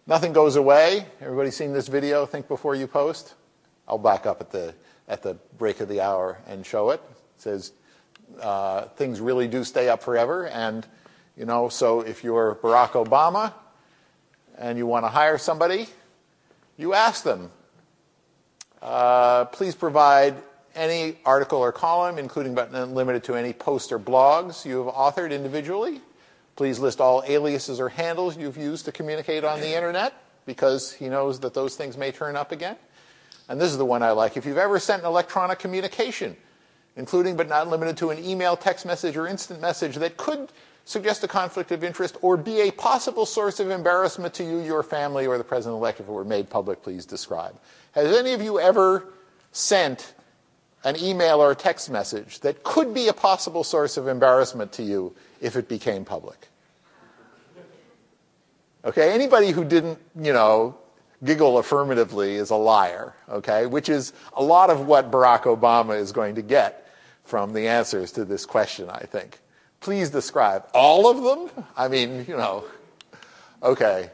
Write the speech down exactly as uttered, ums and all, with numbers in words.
Nothing goes away. Everybody seen this video, Think Before You Post? I'll back up at the, at the break of the hour and show it. It says uh, things really do stay up forever. And, you know, so if you're Barack Obama and you want to hire somebody, you ask them, uh, please provide any article or column, including but not limited to any post or blogs you have authored individually. Please list all aliases or handles you've used to communicate on the internet, because he knows that those things may turn up again. And this is the one I like. If you've ever sent an electronic communication, including but not limited to an email, text message, or instant message that could suggest a conflict of interest or be a possible source of embarrassment to you, your family, or the president-elect, if it were made public, please describe. Has any of you ever sent an email or a text message that could be a possible source of embarrassment to you if it became public? Okay, anybody who didn't, you know, giggle affirmatively is a liar, okay, which is a lot of what Barack Obama is going to get from the answers to this question, I think. Please describe all of them? I mean, you know, okay.